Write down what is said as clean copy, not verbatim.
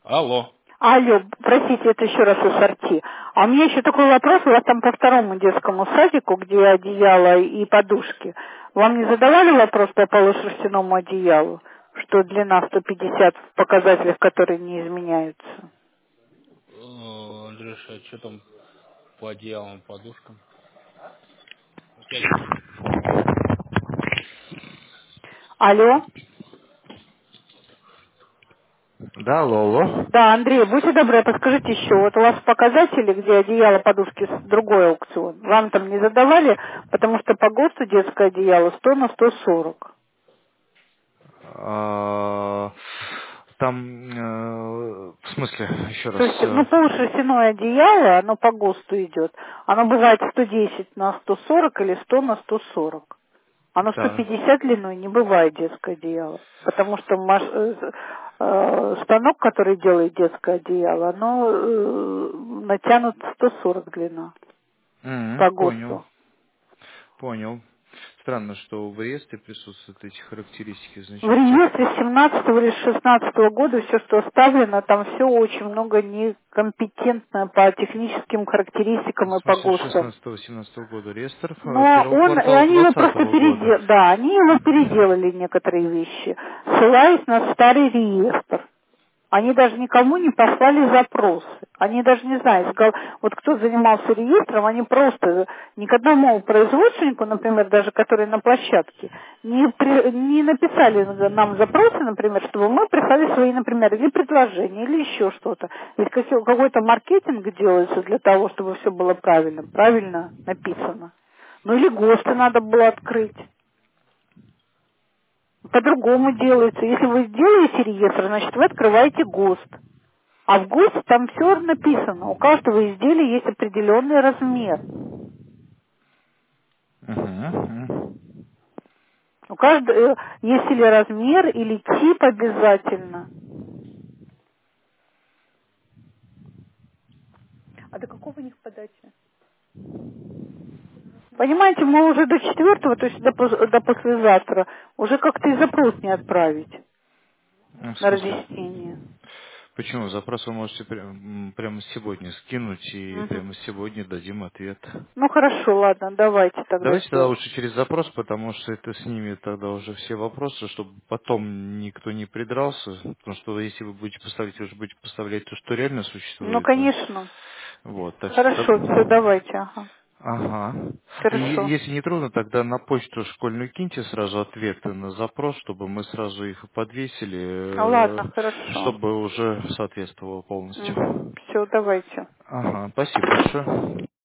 Алло. Алло, простите, это еще раз ассорти. А у меня еще такой вопрос. У вас там по второму детскому садику, где одеяло и подушки, вам не задавали вопрос по полушерстяному одеялу, что длина 150 в показателях, которые не изменяются? Андрюша, а что там по одеялам, подушкам? Алло? Да, алло, алло. Да, Андрей, будьте добры, подскажите еще, вот у вас показатели, где одеяло, подушки, другой аукцион, вам там не задавали, потому что по ГОСТу детское одеяло 100 на 140. Там, в смысле, еще То раз. есть, ну, полушерстяное одеяло, оно по ГОСТу идет. Оно бывает 110 на 140 или 100 на 140. Оно Да. 150 длиной не бывает детское одеяло. Потому что станок, который делает детское одеяло, оно натянут 140 длина по Понял, ГОСТу. понял. Странно, что в реестре присутствуют эти характеристики, В значит. реестре 17 или 16 года все, что оставлено, там все очень много некомпетентно по техническим В характеристикам и по смысле, ГОСТам. 16-17 года реестр Но первого он, и квартала они его просто 2020 года. переделали, да, они его переделали некоторые вещи, ссылаясь на старый реестр. Они даже никому не послали запросы. Они даже не знают, вот кто занимался реестром, они просто ни к одному производственнику, например, даже который на площадке, не написали нам запросы, например, чтобы мы прислали свои, например, или предложения, или еще что-то. Ведь какой-то маркетинг делается для того, чтобы все было правильно написано. Ну или ГОСТы надо было открыть. По-другому делается. Если вы сделаете реестр, значит вы открываете ГОСТ. А в ГОСТе там все написано. У каждого изделия есть определенный размер. Мгм. У каждого есть или размер, или тип обязательно. А до какого у них подачи? Понимаете, мы уже до 4-го, то есть до послезавтра, уже как-то и запрос не отправить В на смысле? разъяснение. Почему? Запрос вы можете прямо сегодня скинуть, и Мгм. прямо сегодня дадим ответ. Ну хорошо, ладно, давайте тогда Давайте тогда сделаем. лучше через запрос, потому что это снимет тогда уже все вопросы, чтобы потом никто не придрался. Потому что если вы будете поставлять, вы же будете поставлять то, что реально Ну, существует. конечно. Вот, так что Хорошо, все, так. давайте, ага. Ага. И Хорошо. если не трудно, тогда на почту школьную киньте сразу ответы на запрос, чтобы мы сразу их подвесили, Ладно, хорошо. чтобы уже соответствовало полностью. Все, давайте. Ага, спасибо большое.